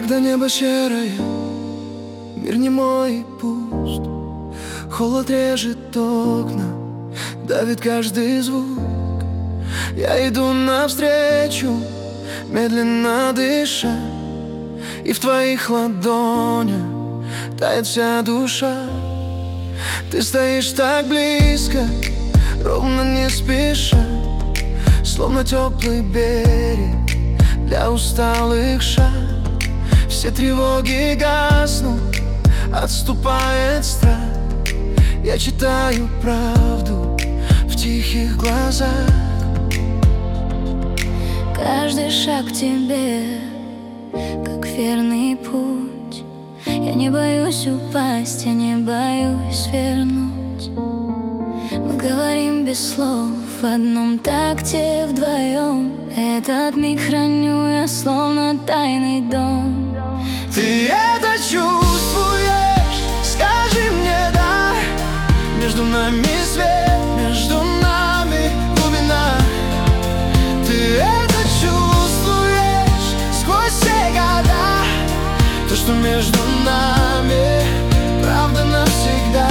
Когда небо серое, мир немой и пуст, холод режет окна, давит каждый звук. Я иду навстречу, медленно дыша, и в твоих ладонях тает вся душа. Ты стоишь так близко, ровно не спеша, словно теплый берег для усталых шаг. Все тревоги гаснут, отступает страх. Я читаю правду в тихих глазах. Каждый шаг к тебе, как верный путь. Я не боюсь упасть, я не боюсь свернуть. Мы говорим без слов, в одном такте вдвоем. Этот миг храню я, словно тайный дом. Ты это чувствуешь? Скажи мне да. Между нами свет, между нами глубина. Ты это чувствуешь сквозь все года? То, что между нами правда навсегда.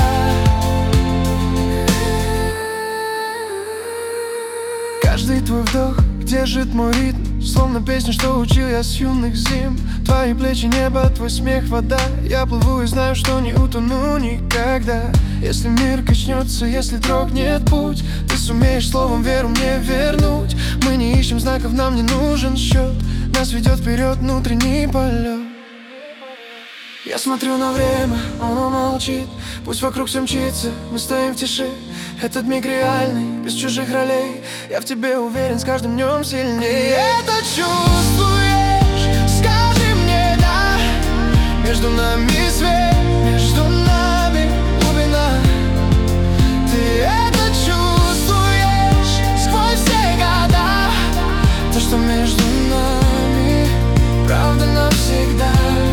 Каждый твой вдох держит мой ритм, словно песня, что учил я с юных зим. Твои плечи, небо, твой смех, вода. Я плыву и знаю, что не утону никогда. Если мир качнется, если дрогнет путь, ты сумеешь словом веру мне вернуть. Мы не ищем знаков, нам не нужен счет. Нас ведет вперед внутренний полет. Я смотрю на время, оно молчит. Пусть вокруг все мчится, мы стоим в тиши. Этот миг реальный, без чужих ролей. Я в тебе уверен, с каждым днем сильнее. Это чувствуешь? Скажи мне да. Между нами свет, между нами глубина. Ты это чувствуешь сквозь все года? То, что между нами правда навсегда.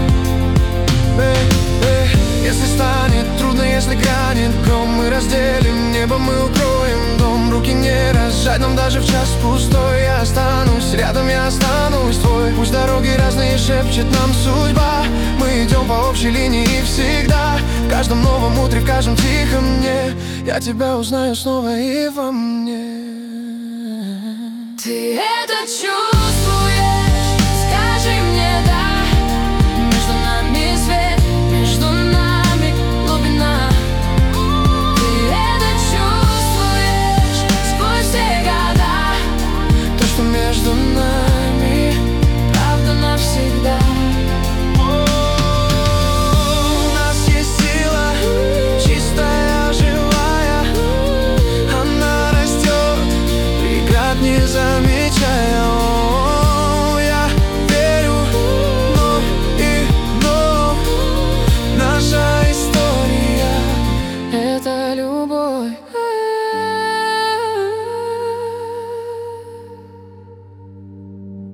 Если станет трудно, если гранит гром, мы разделим небо, мы укроем дом. Руки не разжать нам даже в час пустой. Я останусь рядом, я останусь твой. Пусть дороги разные, шепчет нам судьба. Мы идем по общей линии всегда. В каждом новом утре, в каждом тихом дне я тебя узнаю снова и во мне. Ты это чувствуешь?